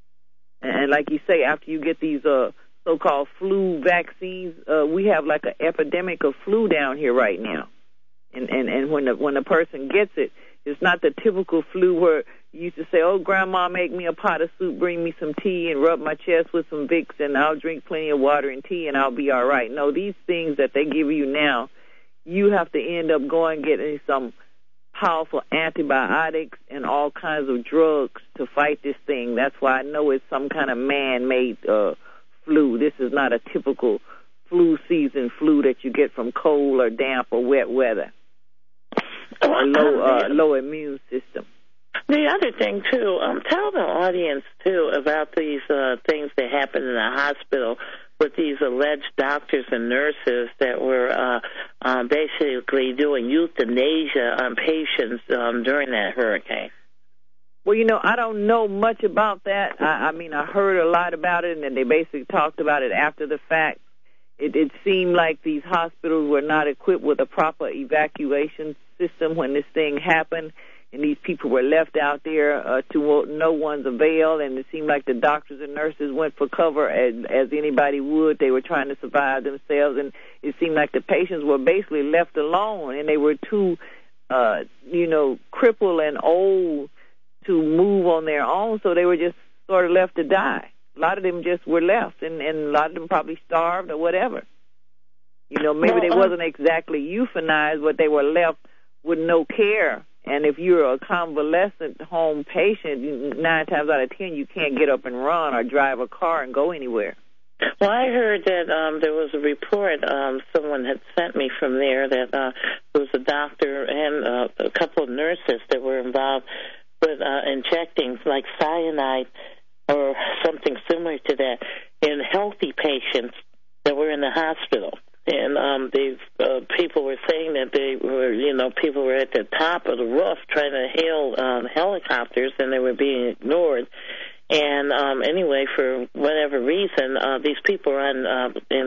and like you say, after you get these uh, so-called flu vaccines, uh, we have like an epidemic of flu down here right now. And and and when the when the person gets it, it's not the typical flu where you used to say, oh, Grandma, make me a pot of soup, bring me some tea, and rub my chest with some Vicks, and I'll drink plenty of water and tea, and I'll be all right. No, these things that they give you now, you have to end up going getting some powerful antibiotics and all kinds of drugs to fight this thing. That's why I know it's some kind of man-made uh, flu. This is not a typical flu season flu that you get from cold or damp or wet weather or low, uh, low immune system. The other thing, too, um, tell the audience, too, about these uh, things that happened in the hospital with these alleged doctors and nurses that were uh, uh, basically doing euthanasia on patients um, during that hurricane. Well, you know, I don't know much about that. I, I mean, I heard a lot about it, and then they basically talked about it after the fact. It, it seemed like these hospitals were not equipped with a proper evacuation system when this thing happened. And these people were left out there uh, to no one's avail, and it seemed like the doctors and nurses went for cover as, as anybody would. They were trying to survive themselves, and it seemed like the patients were basically left alone, and they were too, uh, you know, crippled and old to move on their own, so they were just sort of left to die. A lot of them just were left, and, and a lot of them probably starved or whatever. You know, maybe they wasn't exactly euthanized, but they were left with no care. And if you're a convalescent home patient, nine times out of ten, you can't get up and run or drive a car and go anywhere. Well, I heard that um, there was a report um, someone had sent me from there that uh, there was a doctor and uh, a couple of nurses that were involved with uh, injecting like cyanide or something similar to that in healthy patients that were in the hospital. And um, the uh, people were saying that they were, you know, people were at the top of the roof trying to hail um, helicopters, and they were being ignored. And um, anyway, for whatever reason, uh, these people are on, uh, in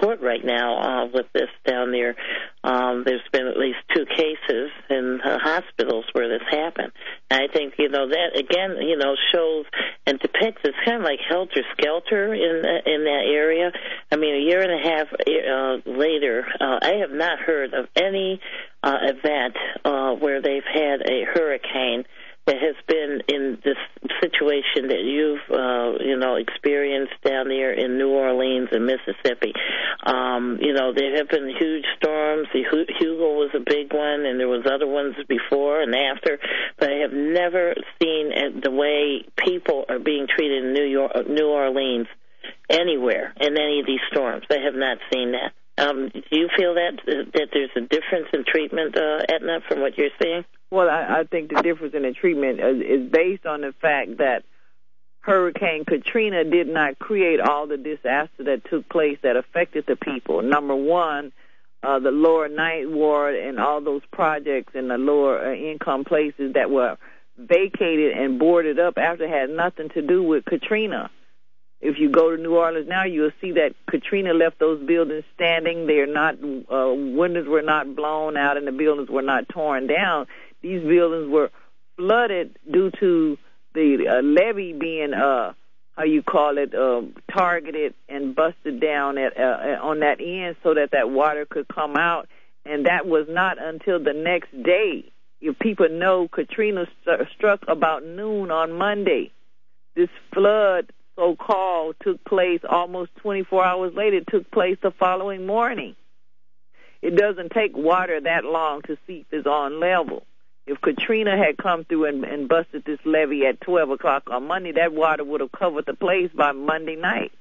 court right now uh, with this down there. Um, there's been at least two cases in uh, hospitals where this happened. And I think, you know, that, again, you know, shows and depicts, it's kind of like helter-skelter in, uh, in that area. I mean, a year and a half uh, later, uh, I have not heard of any uh, event uh, where they've had a hurricane that has been in this situation that you've, uh, you know, experienced down there in New Orleans and Mississippi. Um, you know, there have been huge storms. The Hugo was a big one, and there was other ones before and after. But I have never seen the way people are being treated in New York, New Orleans, anywhere in any of these storms. I have not seen that. Um, do you feel that that there's a difference in treatment, uh, Edna, from what you're seeing? Well, I, I think the difference in the treatment is, is based on the fact that Hurricane Katrina did not create all the disaster that took place that affected the people. Number one, uh, the lower Ninth Ward and all those projects in the lower uh, income places that were vacated and boarded up after had nothing to do with Katrina. If you go to New Orleans now, you'll see that Katrina left those buildings standing. They're not, uh, windows were not blown out and the buildings were not torn down. These buildings were flooded due to the uh, levee being, uh, how you call it, uh, targeted and busted down at uh, on that end so that that water could come out. And that was not until the next day. If people know, Katrina st- struck about noon on Monday. This flood, so-called, took place almost twenty-four hours later. It took place the following morning. It doesn't take water that long to seep its own level. If Katrina had come through and, and busted this levee at twelve o'clock on Monday, that water would have covered the place by Monday night.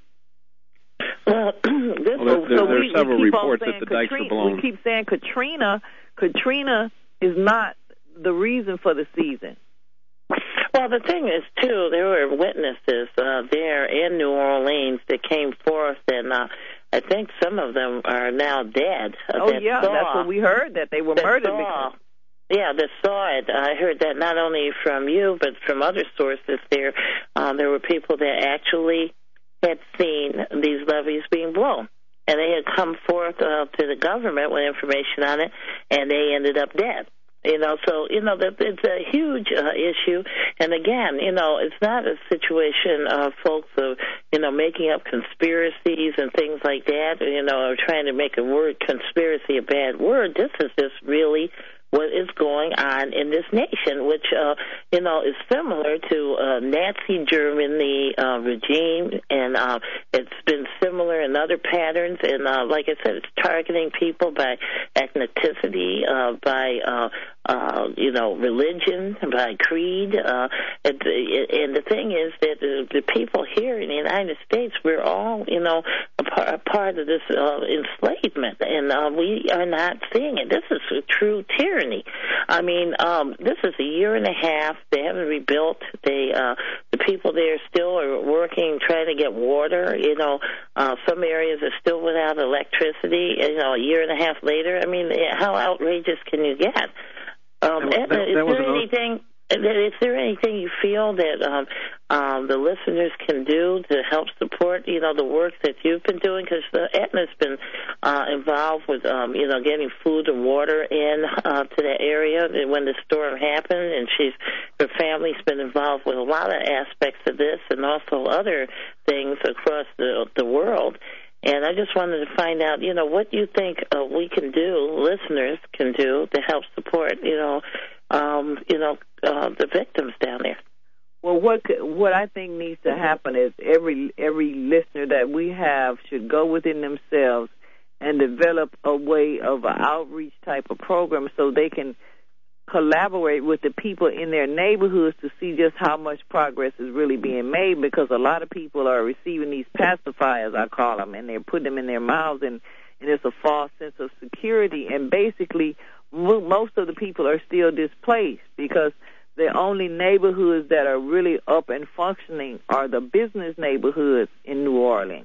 Uh, this, well, there, so there we, are several we keep reports on that the Katrina, dikes are blown. We keep saying Katrina. Katrina is not the reason for the season. Well, the thing is, too, there were witnesses uh, there in New Orleans that came forth, and uh, I think some of them are now dead. Uh, oh, that yeah, saw, that's what we heard, that they were that murdered. Saw, yeah, that saw it. I heard that not only from you, but from other sources there. Um, there were people that actually had seen these levees being blown. And they had come forth uh, to the government with information on it, and they ended up dead. You know, so, you know, that it's a huge uh, issue. And again, you know, it's not a situation of folks of, you know, making up conspiracies and things like that, you know, or trying to make a word conspiracy a bad word. This is just really what is going on in this nation, which, uh, you know, is similar to uh, Nazi Germany uh, regime, and uh, it's been similar in other patterns. And uh, like I said, it's targeting people by ethnicity, uh, by, uh, uh, you know, religion, by creed. Uh, and, and the thing is that the, the people here in the United States, we're all, you know, a, par- a part of this uh, enslavement, and uh, we are not seeing it. This is a true tyranny. I mean, um, this is a year and a half. They haven't rebuilt. They, uh, the people there still are working, trying to get water. You know, uh, some areas are still without electricity. You know, a year and a half later. I mean, how outrageous can you get? Um, that, that, is that there anything? Is there anything you feel that um, um, the listeners can do to help support, you know, the work that you've been doing? Because uh, Edna's been uh, involved with, um, you know, getting food and water in uh, to that area when the storm happened, and she's her family's been involved with a lot of aspects of this and also other things across the the world. And I just wanted to find out, you know, what you think uh, we can do, listeners can do, to help support, you know, um, you know, uh, the victims down there. Well, what what I think needs to happen is every every listener that we have should go within themselves and develop a way of an outreach type of program so they can collaborate with the people in their neighborhoods to see just how much progress is really being made, because a lot of people are receiving these pacifiers, I call them, and they're putting them in their mouths, and, and it's a false sense of security. And basically, most of the people are still displaced because the only neighborhoods that are really up and functioning are the business neighborhoods in New Orleans.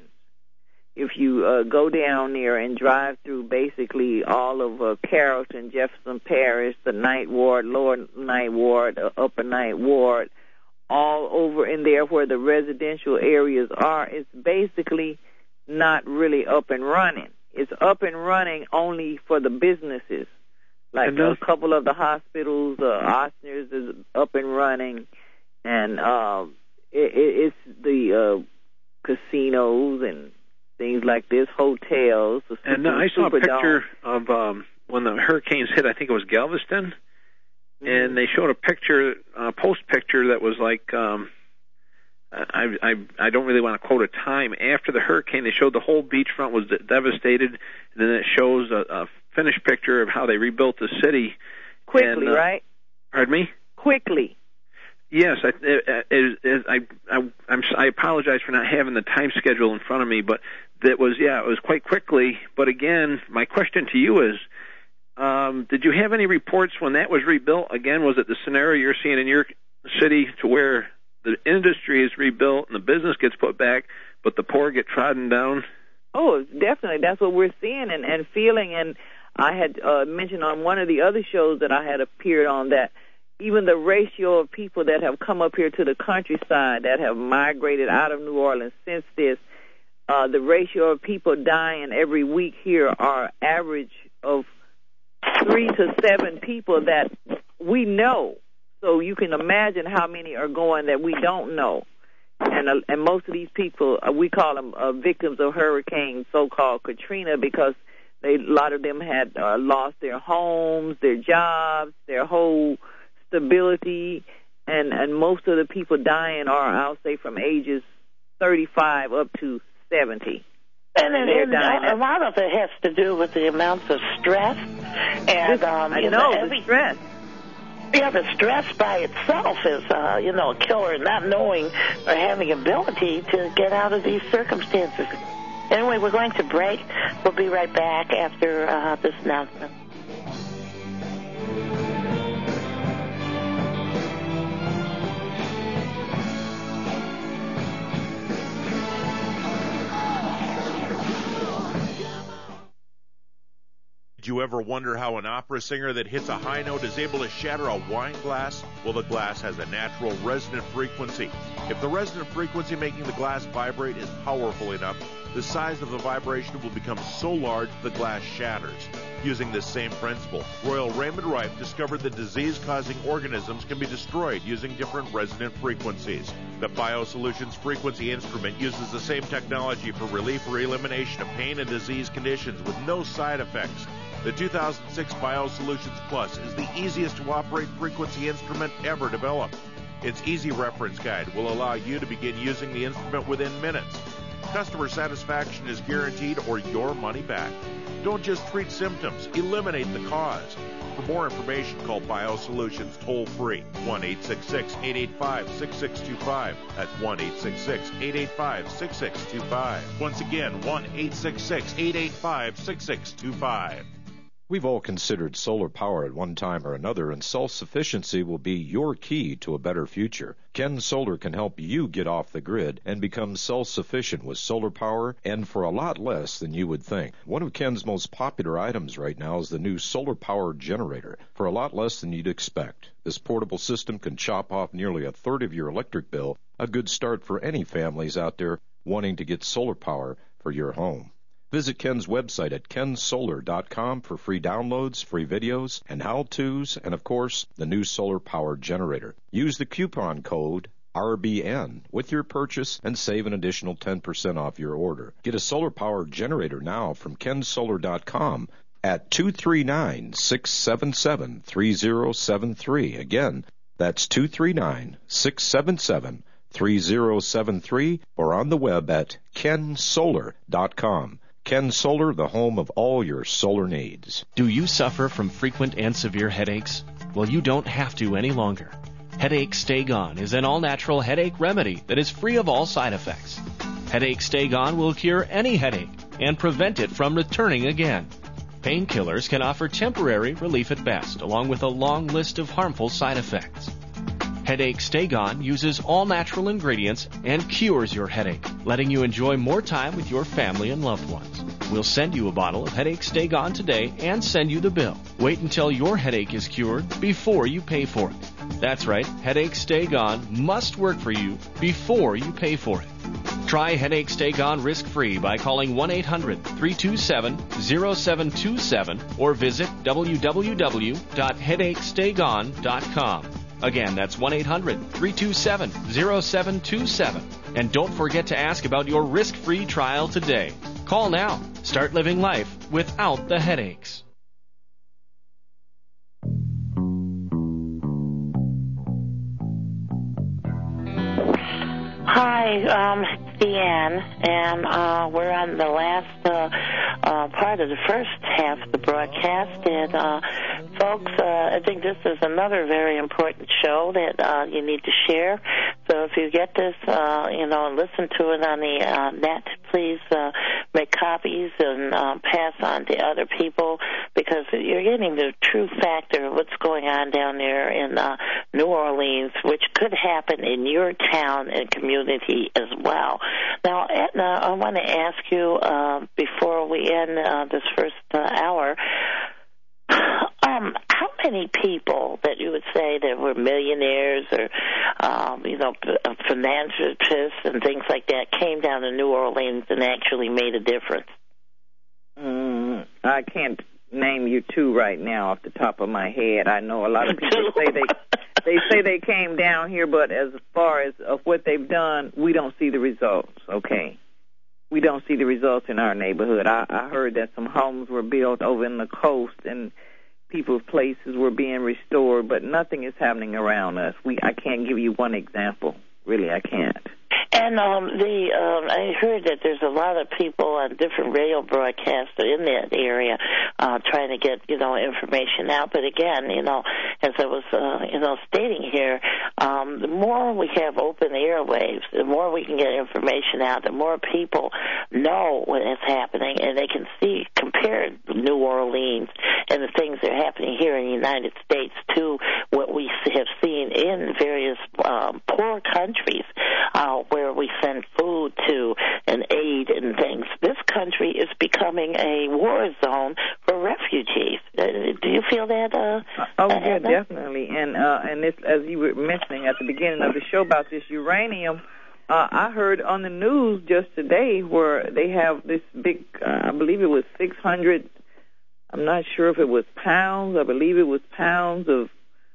If you uh, go down there and drive through basically all of uh, Carrollton, Jefferson Parish, the Ninth Ward, Lower Ninth Ward, uh, Upper Ninth Ward, all over in there where the residential areas are, it's basically not really up and running. It's up and running only for the businesses. Like a couple of the hospitals, uh, Osner's is up and running, and uh, it, it, it's the uh, casinos and things like this, hotels. The super, and uh, I saw a picture dome. of um, when the hurricanes hit. I think it was Galveston, mm-hmm. and they showed a picture, a post picture that was like. Um, I, I I don't really want to quote a time. After the hurricane, they showed the whole beachfront was de- devastated, and then it shows a, a finished picture of how they rebuilt the city. Quickly, and, uh, right? Pardon me? Quickly. Yes, I, it, it, it, I, I, I'm, I apologize for not having the time schedule in front of me, but that was, yeah, it was quite quickly. But again, my question to you is, um, did you have any reports when that was rebuilt? Again, was it the scenario you're seeing in your city to where the industry is rebuilt and the business gets put back, but the poor get trodden down? Oh, definitely. That's what we're seeing and, and feeling. And I had uh, mentioned on one of the other shows that I had appeared on that even the ratio of people that have come up here to the countryside that have migrated out of New Orleans since this, uh, the ratio of people dying every week here are average of three to seven people that we know. So you can imagine how many are going that we don't know. And uh, and most of these people, uh, we call them uh, victims of Hurricane so-called Katrina because they, a lot of them had uh, lost their homes, their jobs, their whole stability, and, and most of the people dying are, I'll say, from ages thirty-five up to seventy. And, and, and a, a lot of it has to do with the amounts of stress. And um, I you know, know, every, the stress. Yeah, the stress by itself is, uh, you know, a killer, not knowing or having ability to get out of these circumstances. Anyway, we're going to break. We'll be right back after uh, this announcement. Did you ever wonder how an opera singer that hits a high note is able to shatter a wine glass? Well, the glass has a natural resonant frequency. If the resonant frequency making the glass vibrate is powerful enough, the size of the vibration will become so large the glass shatters. Using this same principle, Royal Raymond Rife discovered that disease-causing organisms can be destroyed using different resonant frequencies. The BioSolutions frequency instrument uses the same technology for relief or elimination of pain and disease conditions with no side effects. The two thousand six BioSolutions Plus is the easiest to operate frequency instrument ever developed. Its easy reference guide will allow you to begin using the instrument within minutes. Customer satisfaction is guaranteed or your money back. Don't just treat symptoms, eliminate the cause. For more information, call BioSolutions toll-free, one eight six six, eight eight five, six six two five. That's one eight six six, eight eight five, six six two five. Once again, one eight six six, eight eight five, six six two five. We've all considered solar power at one time or another, and self-sufficiency will be your key to a better future. Ken Solar can help you get off the grid and become self-sufficient with solar power, and for a lot less than you would think. One of Ken's most popular items right now is the new solar power generator, for a lot less than you'd expect. This portable system can chop off nearly a third of your electric bill, a good start for any families out there wanting to get solar power for your home. Visit Ken's website at ken solar dot com for free downloads, free videos, and how-tos, and, of course, the new solar power generator. Use the coupon code R B N with your purchase and save an additional ten percent off your order. Get a solar power generator now from ken solar dot com at two three nine, six seven seven, three zero seven three. Again, that's two three nine, six seven seven, three zero seven three, or on the web at ken solar dot com. Ken Solar, the home of all your solar needs. Do you suffer from frequent and severe headaches? Well, you don't have to any longer. Headache Stay Gone is an all-natural headache remedy that is free of all side effects. Headache Stay Gone will cure any headache and prevent it from returning again. Painkillers can offer temporary relief at best, along with a long list of harmful side effects. Headache Stay Gone uses all natural ingredients and cures your headache, letting you enjoy more time with your family and loved ones. We'll send you a bottle of Headache Stay Gone today and send you the bill. Wait until your headache is cured before you pay for it. That's right, Headache Stay Gone must work for you before you pay for it. Try Headache Stay Gone risk-free by calling one eight hundred three two seven zero seven two seven or visit w w w dot headache stay gone dot com. Again, that's one eight hundred three two seven zero seven two seven. And don't forget to ask about your risk-free trial today. Call now. Start living life without the headaches. Hi, um, it's Deanne, and uh, we're on the last uh, uh, part of the first half of the broadcast. And, uh, folks, uh, I think this is another very important show that uh, you need to share. So if you get this, uh, you know, and listen to it on the uh, net, please uh, make copies and uh, pass on to other people, because you're getting the true factor of what's going on down there in uh, New Orleans, which could happen in your town and community as well. Now, Edna, I want to ask you uh, before we end uh, this first uh, hour, um, how many people that you would say that were millionaires or, um, you know, philanthropists and things like that came down to New Orleans and actually made a difference? Mm, I can't name you two right now off the top of my head. I know a lot of people say they they say they came down here, but as far as of what they've done, we don't see the results. Okay, we don't see the results in our neighborhood. I, I heard that some homes were built over in the coast and people's places were being restored, but nothing is happening around us. We I can't give you one example. Really, I can't. And um, the um, I heard that there's a lot of people on different radio broadcasts in that area uh, trying to get, you know, information out. But again, you know, as I was, uh, you know, stating here, um, the more we have open airwaves, the more we can get information out, the more people know what is happening, and they can see, compare New Orleans and the things that are happening here in the United States to what we have seen in various um, poor countries uh, where we send food to and aid and things. This country is becoming a war zone for refugees. Uh, do you feel that? Uh, oh, yeah, Edna? definitely. And uh, and this, as you were mentioning at the beginning of the show about this uranium, uh, I heard on the news just today where they have this big, uh, I believe it was six hundred, I'm not sure if it was pounds, I believe it was pounds of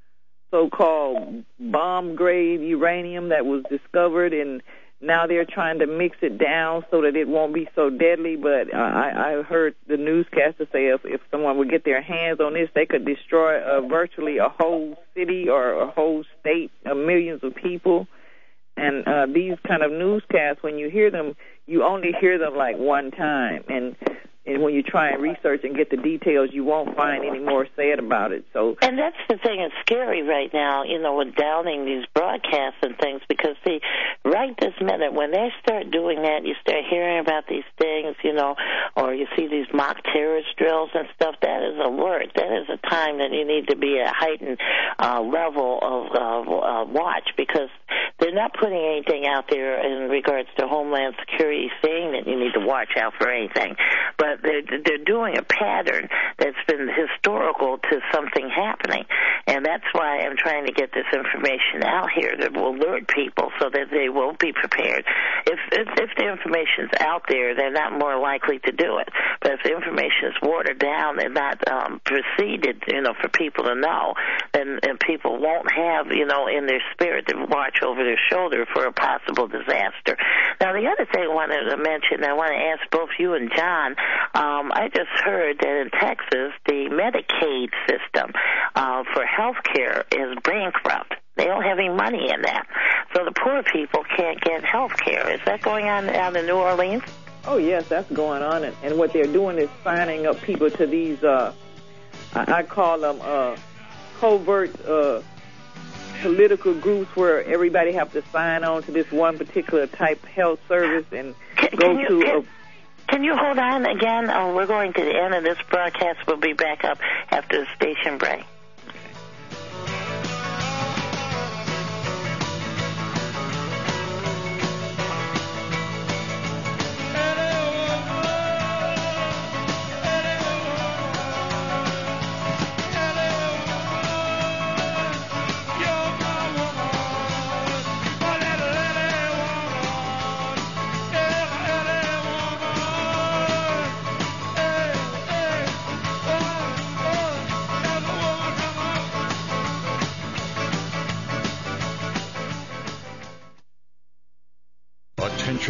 so-called bomb-grade uranium that was discovered, and now they're trying to mix it down so that it won't be so deadly. But uh, I, I heard the newscaster say if, if someone would get their hands on this, they could destroy uh, virtually a whole city or a whole state of millions of people. And uh, these kind of newscasts, when you hear them, you only hear them like one time. And And when you try and research and get the details, you won't find any more said about it. So, and that's the thing that's scary right now, you know, with downing these broadcasts and things, because, see, right this minute, when they start doing that, you start hearing about these things, you know, or you see these mock terrorist drills and stuff, that is alert. That is a time that you need to be at a heightened uh, level of uh, uh, watch, because they're not putting anything out there in regards to Homeland Security saying that you need to watch out for anything. But they're, they're doing a pattern that's been historical to something happening. And that's why I'm trying to get this information out here that will alert people so that they will be prepared. If, if, if the information's out there, they're not more likely to do it. But if the information is watered down and not um, preceded, you know, for people to know, then and people won't have, you know, in their spirit to watch over their shoulder for a possible disaster. Now, the other thing I wanted to mention, I want to ask both you and John, um, I just heard that in Texas, the Medicaid system uh, for health care is bankrupt. They don't have any money in that. So the poor people can't get health care. Is that going on down in New Orleans? Oh, yes, that's going on. And, and what they're doing is signing up people to these, uh, I, I call them uh, covert uh, political groups where everybody have to sign on to this one particular type health service and can, go can you, to can, a... Can you hold on again? Oh, we're going to the end of this broadcast. We'll be back up after the station break.